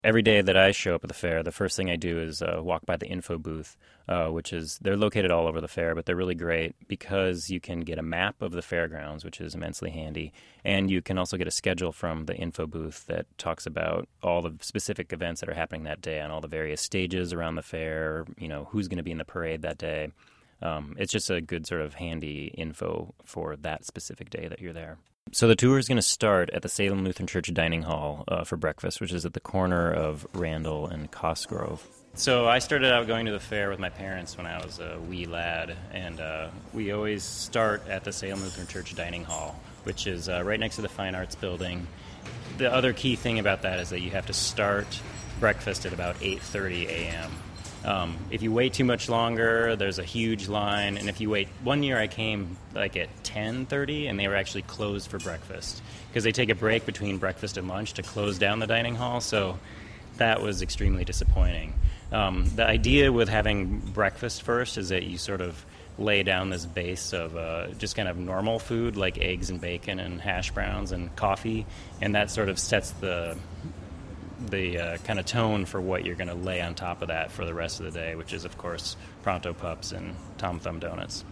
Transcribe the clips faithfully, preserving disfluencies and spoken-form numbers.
Every day that I show up at the fair, the first thing I do is uh, walk by the info booth, uh, which is, they're located all over the fair, but they're really great because you can get a map of the fairgrounds, which is immensely handy, and you can also get a schedule from the info booth that talks about all the specific events that are happening that day on all the various stages around the fair, you know, who's going to be in the parade that day. Um, it's just a good sort of handy info for that specific day that you're there. So the tour is going to start at the Salem Lutheran Church Dining Hall uh, for breakfast, which is at the corner of Randall and Cosgrove. So I started out going to the fair with my parents when I was a wee lad, and uh, we always start at the Salem Lutheran Church Dining Hall, which is uh, right next to the Fine Arts Building. The other key thing about that is that you have to start breakfast at about eight thirty a.m. Um, if you wait too much longer, there's a huge line, and if you wait, one year I came like at ten thirty, and they were actually closed for breakfast, because they take a break between breakfast and lunch to close down the dining hall, so that was extremely disappointing. Um, the idea with having breakfast first is that you sort of lay down this base of uh, just kind of normal food, like eggs and bacon and hash browns and coffee, and that sort of sets the the uh, kind of tone for what you're going to lay on top of that for the rest of the day, which is, of course, Pronto Pups and Tom Thumb Donuts.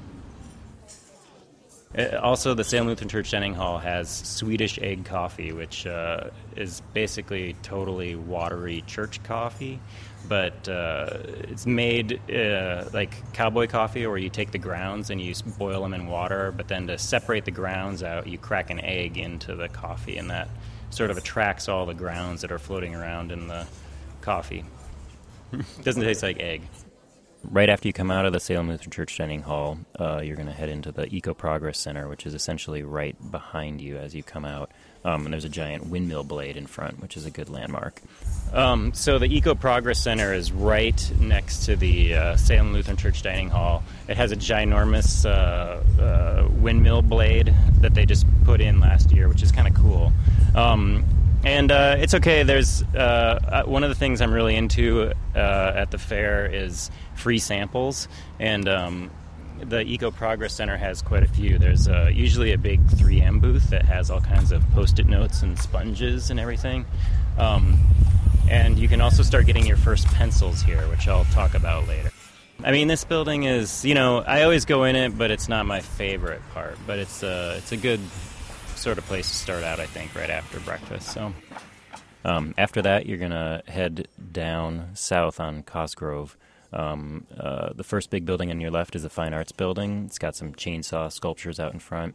Uh, also, the Salem Lutheran Church Dining Hall has Swedish egg coffee, which uh, is basically totally watery church coffee, but uh, it's made uh, like cowboy coffee, where you take the grounds and you boil them in water, but then to separate the grounds out, you crack an egg into the coffee, and that sort of attracts all the grounds that are floating around in the coffee. Doesn't taste like egg. Right after you come out of the Salem Lutheran Church Dining Hall, uh, you're going to head into the Eco Progress Center, which is essentially right behind you as you come out. Um, and there's a giant windmill blade in front, which is a good landmark. Um, so the Eco Progress Center is right next to the uh, Salem Lutheran Church Dining Hall. It has a ginormous uh, uh, windmill blade that they just put in last year, which is kind of cool. Um, and uh, it's okay. There's uh, one of the things I'm really into uh, at the fair is free samples, and um, the Eco Progress Center has quite a few. There's uh, usually a big three M booth that has all kinds of Post-it notes and sponges and everything. Um, and you can also start getting your first pencils here, which I'll talk about later. I mean, this building is, you know, I always go in it, but it's not my favorite part. But it's a, it's a good sort of place to start out, I think, right after breakfast. So um, after that, you're going to head down south on Cosgrove. Um, uh, the first big building on your left is the Fine Arts Building. It's got some chainsaw sculptures out in front.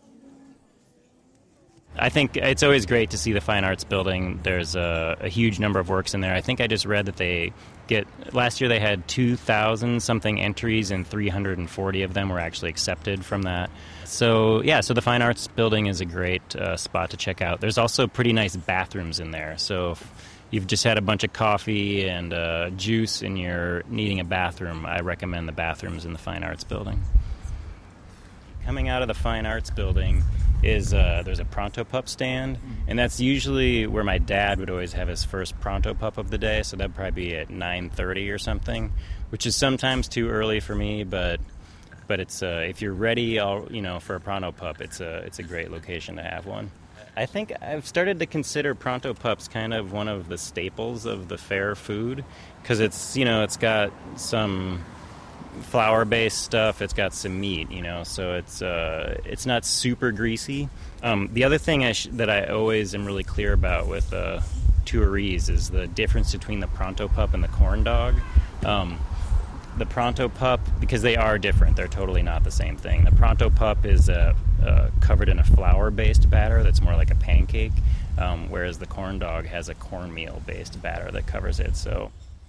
I think it's always great to see the Fine Arts Building. There's a, a huge number of works in there. I think I just read that they get, last year they had two thousand something entries, and three hundred forty of them were actually accepted from that. So, yeah, so the Fine Arts Building is a great uh, spot to check out. There's also pretty nice bathrooms in there, so if you've just had a bunch of coffee and uh, juice and you're needing a bathroom, I recommend the bathrooms in the Fine Arts Building. Coming out of the Fine Arts Building is uh, there's a Pronto Pup stand, and that's usually where my dad would always have his first Pronto Pup of the day, so that'd probably be at nine thirty or something, which is sometimes too early for me, but but it's uh, if you're ready, I'll, you know, for a Pronto Pup, it's a it's a great location to have one. I think I've started to consider Pronto Pups kind of one of the staples of the fair food, because it's, you know, it's got some flour-based stuff, it's got some meat, you know, so it's uh, it's not super greasy. Um, the other thing I sh- that I always am really clear about with uh, tourees is the difference between the Pronto Pup and the corn dog. Um, the Pronto Pup, because they are different, they're totally not the same thing. The Pronto Pup is uh, uh, covered in a flour-based batter that's more like a pancake, um, whereas the corn dog has a cornmeal-based batter that covers it. So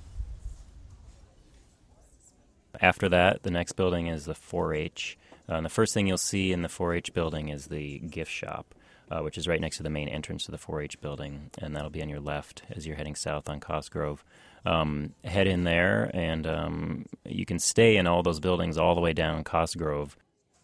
after that, the next building is the four H. Uh, and the first thing you'll see in the four H building is the gift shop, uh, which is right next to the main entrance to the four H building, and that'll be on your left as you're heading south on Cosgrove. Um, head in there, and um, you can stay in all those buildings all the way down Cosgrove.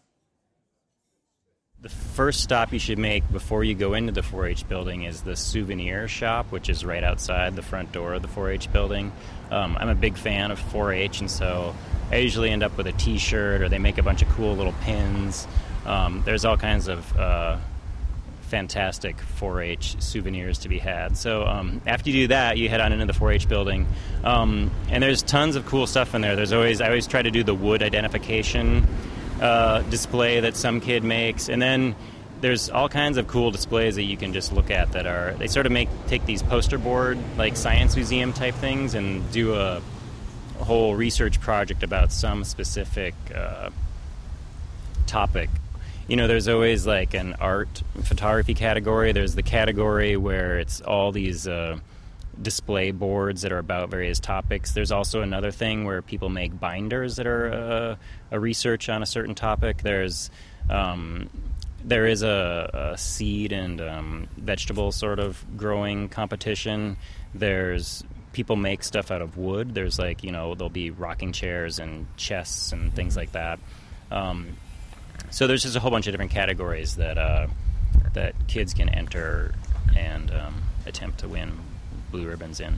The first stop you should make before you go into the four H building is the souvenir shop, which is right outside the front door of the four H building. Um, I'm a big fan of four H, and so I usually end up with a T-shirt, or they make a bunch of cool little pins. Um, there's all kinds of uh, fantastic four H souvenirs to be had. So um, after you do that, you head on into the four H building, um, and there's tons of cool stuff in there. There's always I always try to do the wood identification uh, display that some kid makes, and then there's all kinds of cool displays that you can just look at that are they sort of make take these poster board like science museum type things and do a, a whole research project about some specific uh, topic. You know, there's always like an art photography category. There's the category where it's all these uh, display boards that are about various topics. There's also another thing where people make binders that are uh, a research on a certain topic. There's um, there is a, a seed and um, vegetable sort of growing competition. There's people make stuff out of wood. There's like, you know, there'll be rocking chairs and chests and things like that. Um, So there's just a whole bunch of different categories that uh, that kids can enter and um, attempt to win blue ribbons in.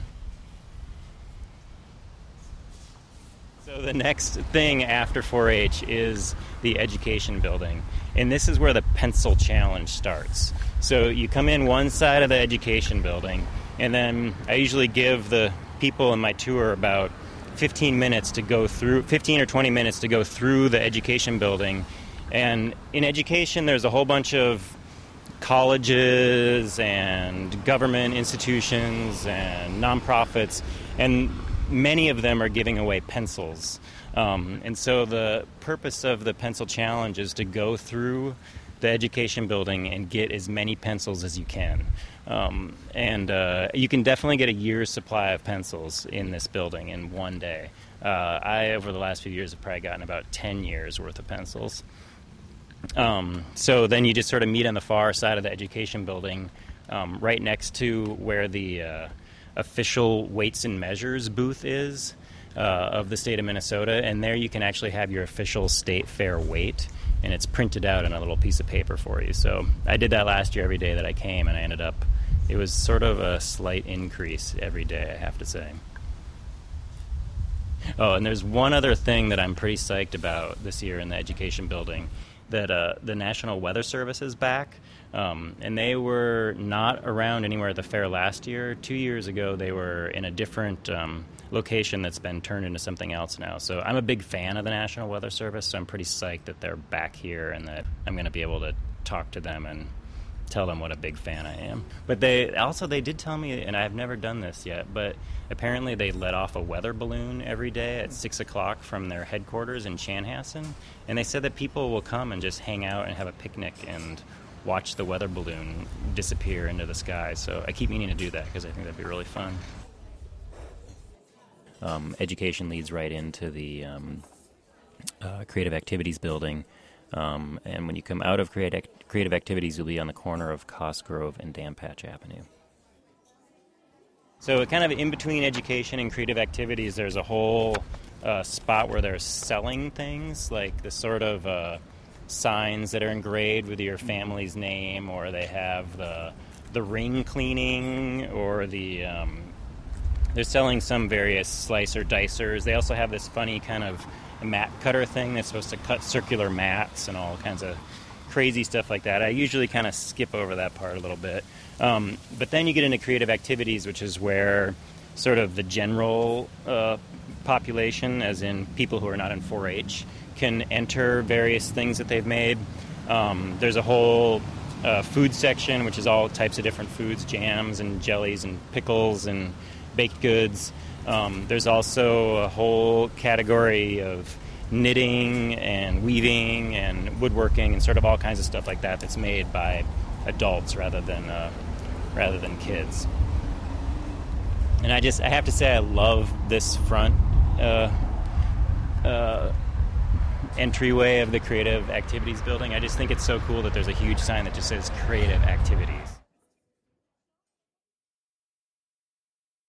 So the next thing after four H is the education building. And this is where the pencil challenge starts. So you come in one side of the education building, and then I usually give the people in my tour about fifteen minutes to go through, fifteen or twenty minutes to go through the education building. And in education, there's a whole bunch of colleges and government institutions and nonprofits, and many of them are giving away pencils. Um, and so the purpose of the pencil challenge is to go through the education building and get as many pencils as you can. Um, and uh, you can definitely get a year's supply of pencils in this building in one day. Uh, I, over the last few years, have probably gotten about ten years worth of pencils. Um, so then you just sort of meet on the far side of the education building, um, right next to where the uh, official weights and measures booth is uh, of the state of Minnesota, and there you can actually have your official state fair weight, and it's printed out on a little piece of paper for you. So I did that last year every day that I came, and I ended up, it was sort of a slight increase every day, I have to say. Oh, and there's one other thing that I'm pretty psyched about this year in the education building, that uh, the National Weather Service is back, um, and they were not around anywhere at the fair last year. Two years ago, they were in a different um, location that's been turned into something else now. So I'm a big fan of the National Weather Service, so I'm pretty psyched that they're back here and that I'm going to be able to talk to them and tell them what a big fan I am. But they also, they did tell me, and I've never done this yet, but apparently they let off a weather balloon every day at six o'clock from their headquarters in Chanhassen, and they said that people will come and just hang out and have a picnic and watch the weather balloon disappear into the sky. So I keep meaning to do that because I think that'd be really fun. Um, education leads right into the um, uh, creative activities building. Um, and when you come out of creative, creative activities, you'll be on the corner of Cosgrove and Dam Patch Avenue. So kind of in between education and creative activities, there's a whole uh, spot where they're selling things, like the sort of uh, signs that are engraved with your family's name, or they have the the ring cleaning, or the um, they're selling some various slicer dicers. They also have this funny kind of mat cutter thing that's supposed to cut circular mats and all kinds of crazy stuff like that. I usually kind of skip over that part a little bit. Um, but then you get into creative activities, which is where sort of the general uh, population, as in people who are not in four H, can enter various things that they've made. Um, there's a whole uh, food section, which is all types of different foods, jams and jellies and pickles and baked goods. Um, there's also a whole category of knitting and weaving and woodworking and sort of all kinds of stuff like that that's made by adults rather than uh, rather than kids. And I just I have to say I love this front uh, uh, entryway of the creative activities building. I just think it's so cool that there's a huge sign that just says creative activities.